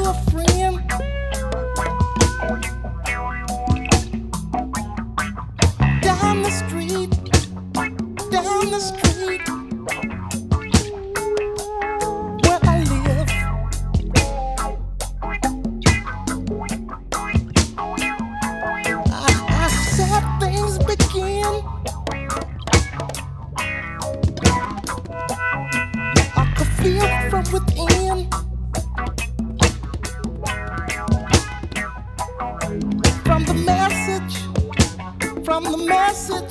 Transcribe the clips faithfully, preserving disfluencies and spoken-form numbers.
a friend. Down the street, down the street, where I live. I, I said things begin. I could feel from within. From the message, from the message,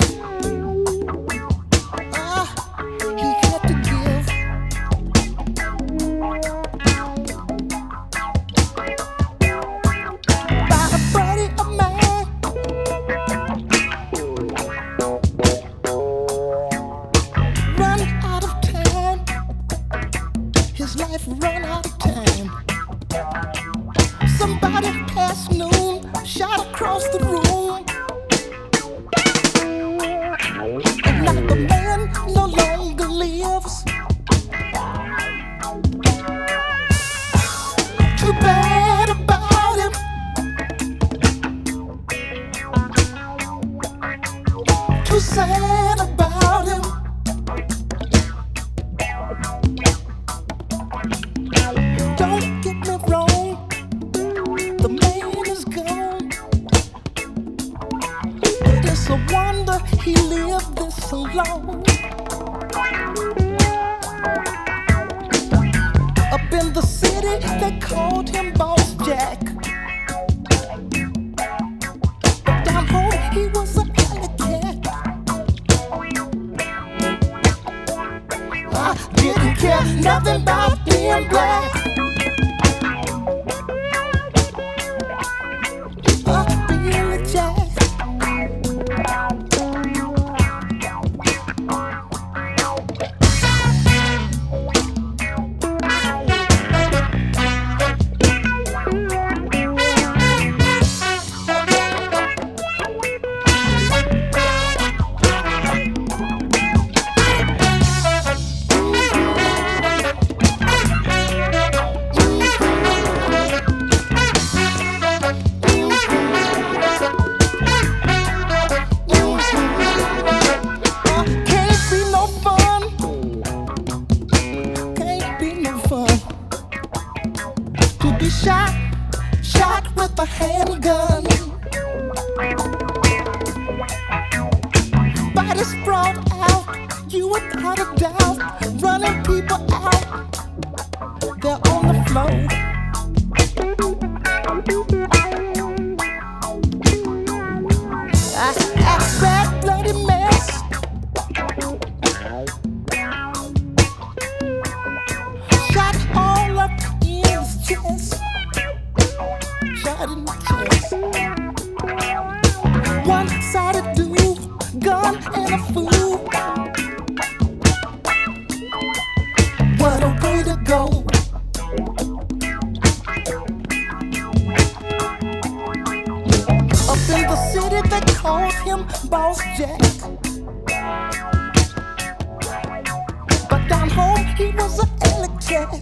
ah, he had to give. By a buddy of mine, run out of time. His life run out of time. Somebody past noon shot across the room. And now the man no longer lives. Too bad about him. Too sad about him. Don't get me wrong, the man is gone. It's a wonder he lived this long. Up in the city, they called him Boss Jack. But down home, he was a alley cat. I didn't care nothing about being black. Uh, being a jack. Shot, shot with a handgun. Body sprawled out, you without a doubt, running people out. They're on the floor. I, I bad bloody mess. Shot all up in his chest. Shot in the chest. One-sided dude, gun and a fool. What a way to go. Up in the city they called him Boss Jack. But down home he was a alley cat.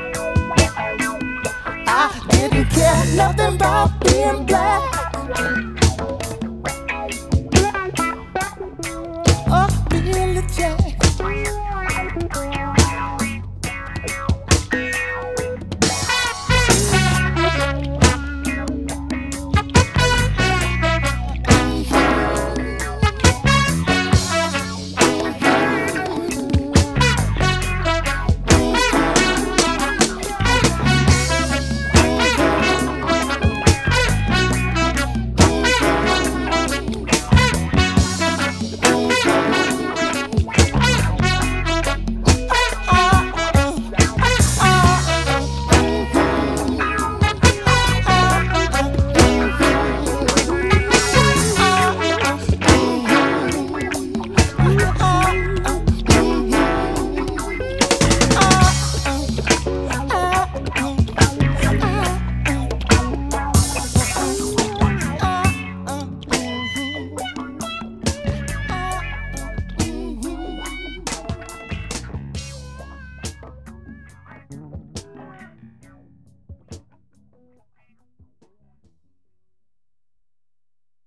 I didn't care nothing about being black.